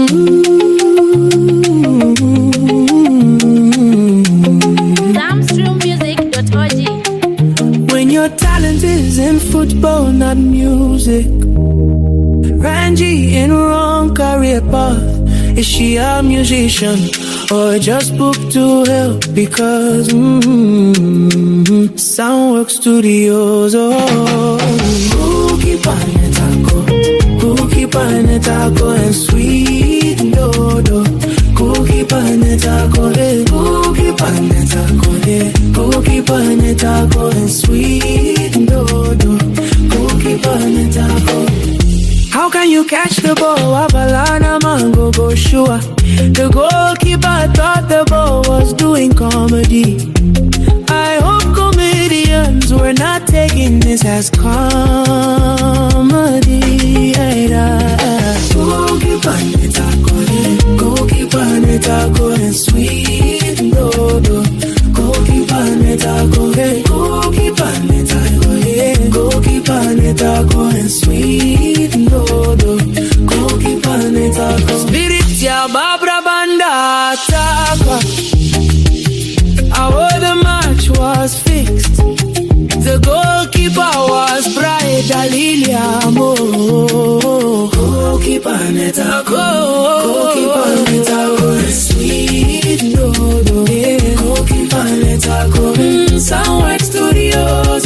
Zamstrummusic.org. When your talent is in football, not music. Ranji in wrong career path. Is she a musician or just booked to help? Because Soundworks Studios. Cookie panetako and sweet dodo. Cookie panetako, cookie panetako, cookie panetako and sweet dodo. Cookie panetako. How can you catch the ball? Abalana mango go sure. The goalkeeper thought the ball was doing comedy. I hope comedians were not taking this as comedy. Goalkeeper netako and sweet dodo. Goalkeeper netako, goalkeeper netako, goalkeeper netako and sweet dodo. Goalkeeper netako. Spirit ya Barbara Banda takwa. How the match was fixed. The goalkeeper was Bright Alilia Mo. Goalkeeper netako, goalkeeper netako and sweet dodo. Goalkeeper netako. Soundworks Studios.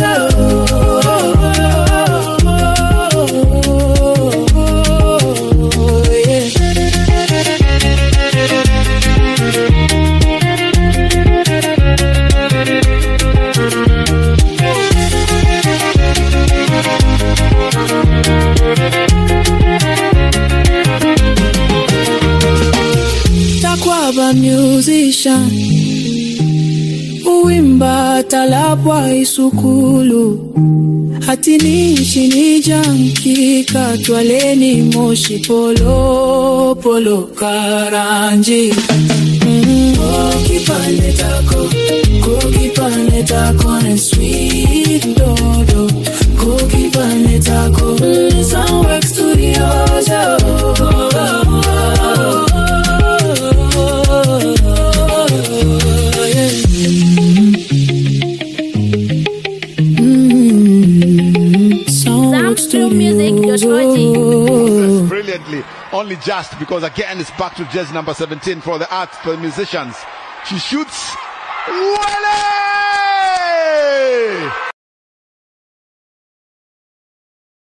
Takwaba musician uimba talapwa isukulu hatini nchini janki katwaleni moshi polo polo karanji. Cookie panetako and sweet dodo. Cookie panetako. Soundworks Studios. Zamstrummusic.org. Brilliantly, only just because again it's back to jersey number 17 for the arts, for the musicians. She shoots. Wale!